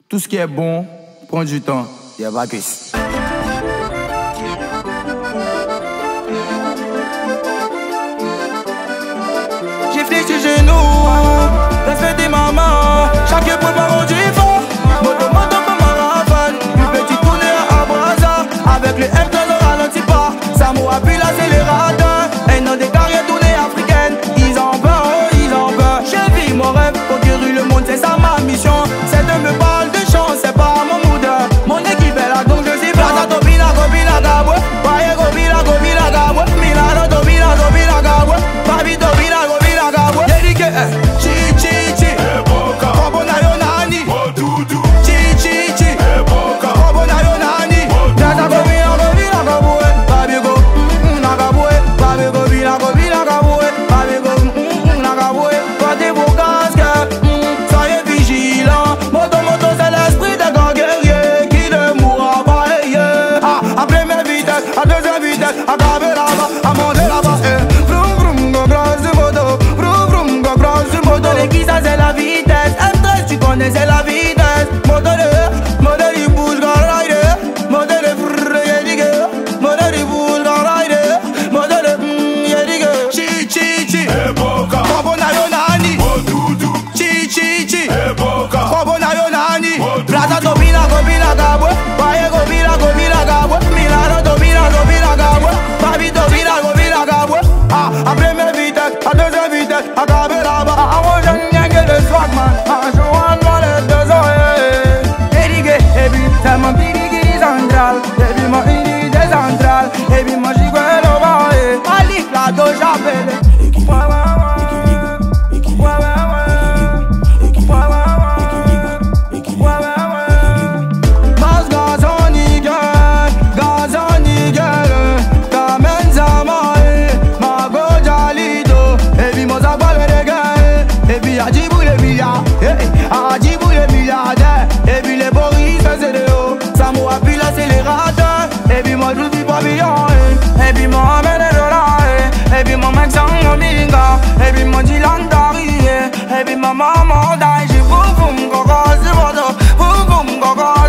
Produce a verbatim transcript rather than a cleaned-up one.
Tout ce qui est bon prend du temps. Il y a pas que ça. J'ai fléchi genoux, respect des mamans. Chaque préparant du vent. Moto, moto comme un rafale. Une petite tournée à Abrasa. Avec le M treize on ralentit pas. Samo appuie l'accélérateur. Et non des carrières tournées africaines. Ils en peur, oh, ils en peur. Je vis mon rêve, conquérir le monde, c'est ça ma mission. C'est de me parler de chance, c'est pas mon mood. Mon équipe est là donc je suis Plaza Tobina, Gobina, Gabwe. Paye Gobina, Gobina, Gabwe. Milano, Tobina, Gobina, Gabwe. Papi, Tobina, Gobina, Gabwe. Dédiqué, chi, chi, chi. Kobonayo nani. Chi, chi, chi. Kobonayo nani. Plaza Tobina, Gobina, Gabwe. Papi go, mm, na Gabwe. Papi Gobina, Gobina, Gabwe. Papi go, mm, na Gabwe. Toi t'es beau casque, mm, soyez vigilant. Moto, moto, c'est l'esprit des grands guerriers qui ne mourra pas. eh, yeah. Ah, à première vitesse, à deuxième vitesse, à graver là-bas, à monter là-bas. eh. Vroom, vroom, go grâce du moto. Vroom, vroom, go grâce du moto. Les qui ça c'est la vitesse. M treize, tu connais, c'est la vitesse. Moto de, moto de bouge, go rider. Moto de frrrr, yeah, digue. Moto de bouge, go rider. Moto de, mm, yeah, digue. Chi, chi, chi. Kobonayo nani. Chi, chi, chi. Kobonayo nani. Plaza Tobina, Gobina, Gabwe. Paye Gobina, Gobina, Gabwe. Milano, Tobina, Gobina, Gabwe. Papi, Tobina, Gobina, Gabwe. Ah, à première vitesse, à deuxième vitesse, à graver là-bas. Ah, moi j'aime bien que le swag man. Ah, je vois dans les deux oreilles. Dédiqué, et puis c'est mon pirigui central. Et puis mon indi des centrales. Et puis mon chiguel au bas. Ali, la dos j'appelle. Ouais, ouais, ouais. Ouais, ouais, ouais. Adjibou les milliards, Adjibou les milliardaires. Et puis les Boris, c'est des hauts. Samo appuie l'accélérateur. Et puis moi je suis pavillon. Et puis moi amène les dollars. Et puis mon mec sang mon binga. Et puis mon Dylan Dari. Et puis ma maman d'aille. J'ai boum boum gogo, c'est bon. Boum boum gogo.